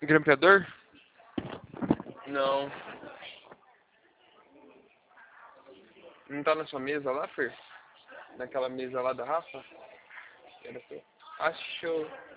Grampeador? Não. Não tá na sua mesa lá, Fer? Naquela mesa lá da Rafa? Achou.